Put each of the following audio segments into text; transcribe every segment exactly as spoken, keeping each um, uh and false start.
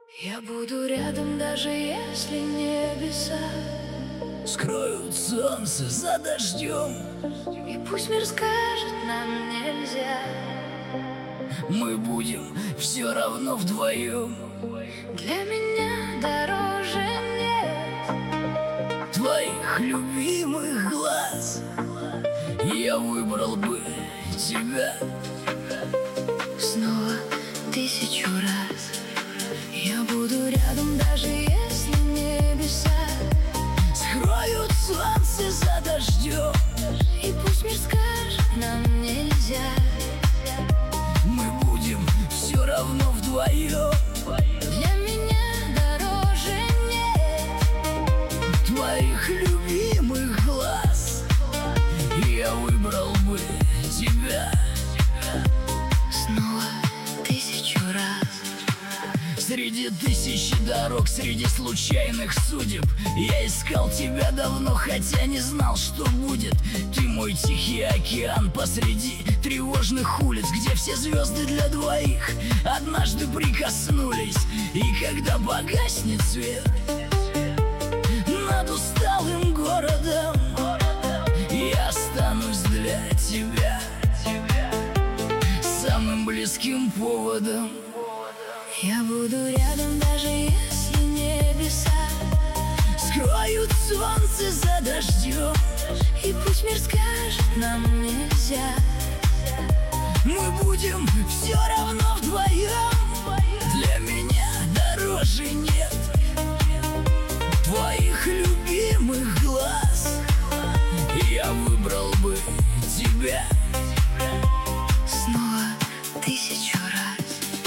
Я буду рядом, даже если небеса скроют солнце за дождем. И пусть мир скажет, нам нельзя. Мы будем все равно вдвоем. Для меня дороже нет твоих любимых глаз. Я выбрал бы тебя снова тысячу раз. Я буду рядом, даже если небеса скроют солнце за дождем. И пусть мир скажет, нам нельзя. Мы будем все равно вдвоем. Для меня дороже нет твоих любимых глаз. Я выбрал бы тебя снова тысячу раз. Среди тысячи дорог, среди случайных судеб я искал тебя давно, хотя не знал, что будет. Ты мой тихий океан посреди тревожных улиц, где все звезды для двоих однажды прикоснулись. И когда погаснет свет над усталым городом, я останусь для тебя самым близким поводом. Я буду рядом, даже если небеса скроют солнце за дождем. И пусть мир скажет, нам нельзя. Мы будем все равно вдвоем. Для меня дороже нет твоих любимых глаз. Я выбрал бы тебя снова тысячу раз.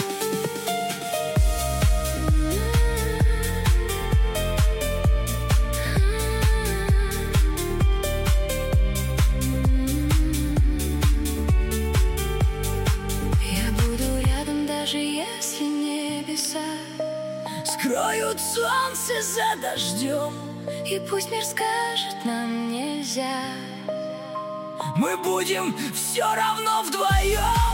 Если небеса скроют солнце за дождем. И пусть мир скажет, нам нельзя. Мы будем все равно вдвоем.